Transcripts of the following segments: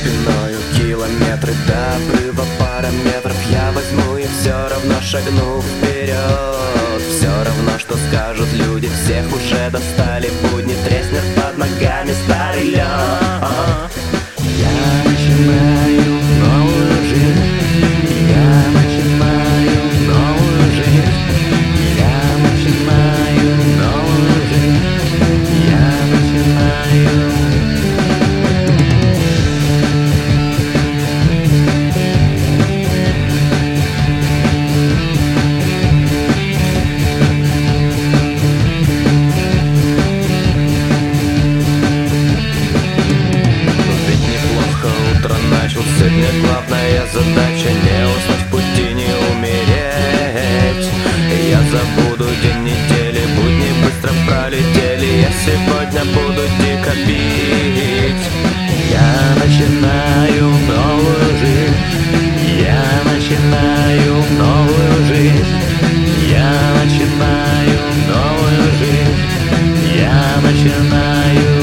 спиною километры до обрыва, пара метров я возьму и все равно шагну вперед. Все равно, что скажут люди, всех уже достали будни, треснет под ногами старый лед. Я начинаю новую жизнь, я начинаю новую жизнь, я начинаю новую жизнь, я начинаю. Сегодня главная задача не уснуть в пути, не умереть. Я забуду день недели, будни быстро пролетели. Я сегодня буду дико пить. Я начинаю новую жизнь, я начинаю новую жизнь, я начинаю новую жизнь, я начинаю.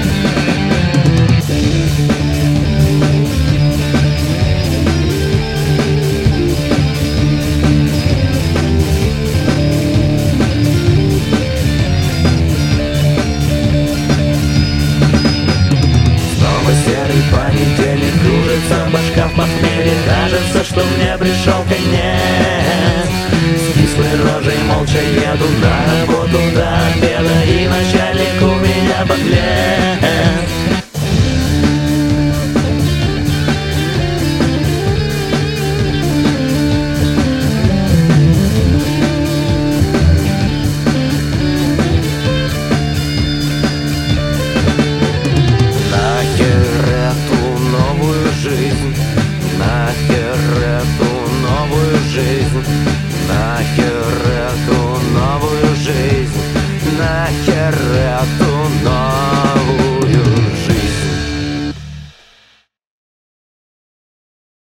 Понедельник кружится башка в похмелье, кажется, что мне пришел конец. С кислой рожей молча еду на работу до обеда, и начальник у меня подлец.